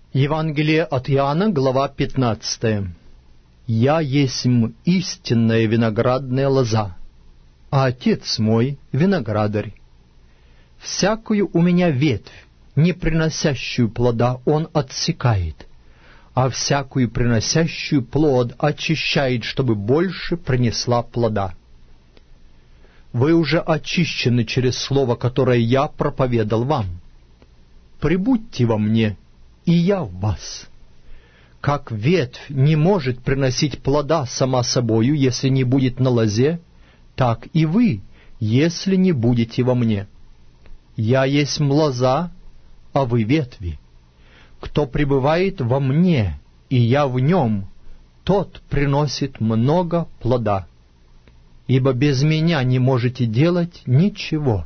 Евангелие от Иоанна, глава 15. «Я есмь истинная виноградная лоза, а Отец мой — виноградарь. Всякую у меня ветвь, не приносящую плода, Он отсекает, а всякую приносящую плод очищает, чтобы больше принесла плода. Вы уже очищены через слово, которое я проповедал вам. Прибудьте во мне, и я в вас. Как ветвь не может приносить плода сама собою, если не будет на лозе, так и вы, если не будете во мне. Я есть лоза, а вы ветви. Кто пребывает во мне, и я в нем, тот приносит много плода. Ибо без меня не можете делать ничего.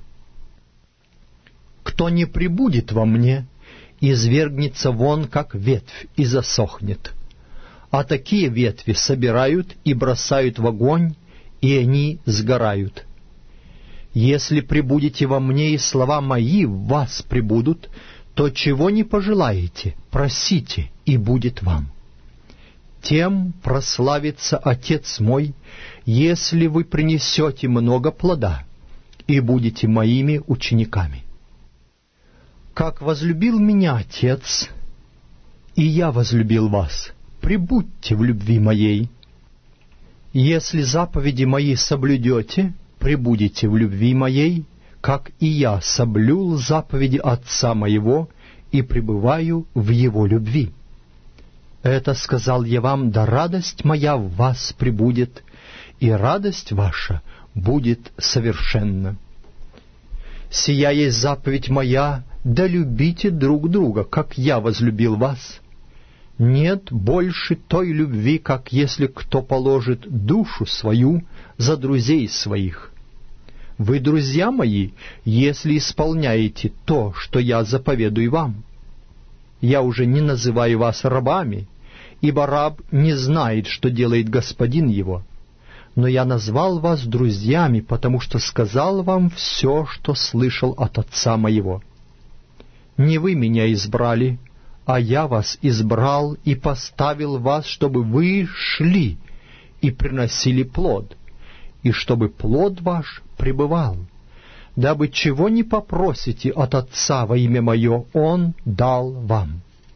Кто не пребудет во мне, извергнется вон, как ветвь, и засохнет. А такие ветви собирают и бросают в огонь, и они сгорают. Если пребудете во мне, и слова мои в вас пребудут, то чего не пожелаете, просите, и будет вам. Тем прославится Отец мой, если вы принесете много плода и будете моими учениками. Как возлюбил меня Отец, и я возлюбил вас, пребудьте в любви моей. Если заповеди мои соблюдете, пребудете в любви моей, как и я соблюл заповеди Отца моего и пребываю в его любви. Это сказал я вам, да радость моя в вас пребудет, и радость ваша будет совершенна. Сия есть заповедь моя, да любите друг друга, как я возлюбил вас. Нет больше той любви, как если кто положит душу свою за друзей своих. Вы, друзья мои, если исполняете то, что я заповедую вам. Я уже не называю вас рабами, ибо раб не знает, что делает господин его. Но я назвал вас друзьями, потому что сказал вам все, что слышал от Отца моего. Не вы меня избрали, а я вас избрал и поставил вас, чтобы вы шли и приносили плод, и чтобы плод ваш пребывал, дабы чего не попросите от Отца во имя Мое, Он дал вам.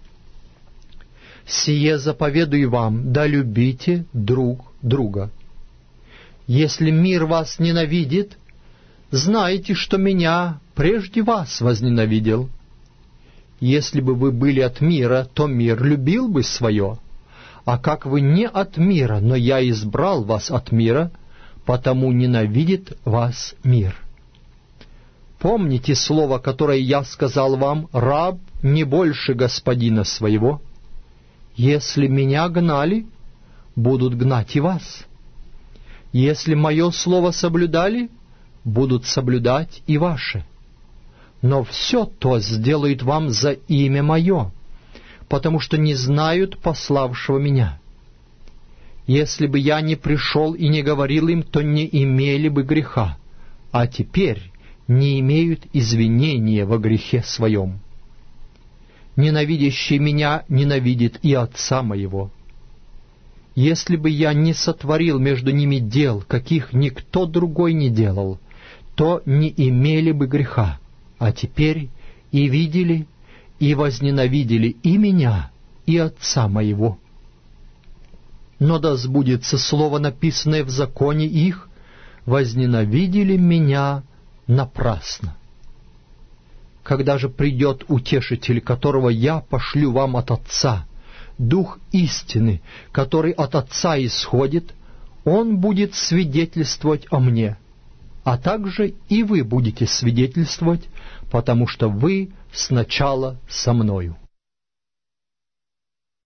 Сие заповедую вам, да любите друг друга. Если мир вас ненавидит, знайте, что меня прежде вас возненавидел. Если бы вы были от мира, то мир любил бы свое. А как вы не от мира, но я избрал вас от мира, потому ненавидит вас мир. Помните слово, которое я сказал вам: раб не больше господина своего. Если меня гнали, будут гнать и вас. Если мое слово соблюдали, будут соблюдать и ваше. Но все то сделают вам за имя Мое, потому что не знают пославшего Меня. Если бы я не пришел и не говорил им, то не имели бы греха, а теперь не имеют извинения во грехе своем. Ненавидящий Меня ненавидит и Отца Моего. Если бы я не сотворил между ними дел, каких никто другой не делал, то не имели бы греха, а теперь и видели, и возненавидели и Меня, и Отца Моего. Но да сбудется слово, написанное в законе их: возненавидели Меня напрасно. Когда же придет Утешитель, которого я пошлю вам от Отца, Дух истины, который от Отца исходит, Он будет свидетельствовать о Мне, а также и вы будете свидетельствовать, потому что вы сначала со Мною.